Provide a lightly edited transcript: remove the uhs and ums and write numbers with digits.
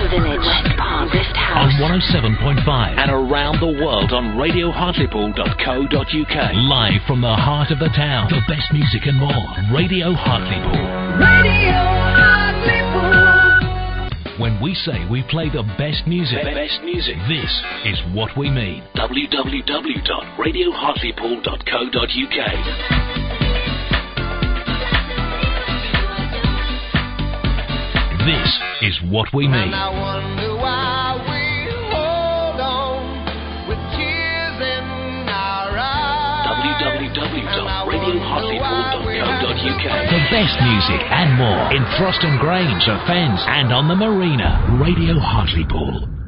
Palm Village, West Palm Guest House. On 107.5 and around the world on radiohartlepool.co.uk. Live from the heart of the town. The best music and more. Radio Hartlepool. Radio Hartlepool. When we say we play the best music, this is what we mean. www.radiohartlepool.co.uk. This is what we mean. And I wonder why we hold on with tears in our eyes. www.radiohartlepool.co.uk. The best music and more in Frost and Grange, for Fens and on the Marina. Radio Hartlepool.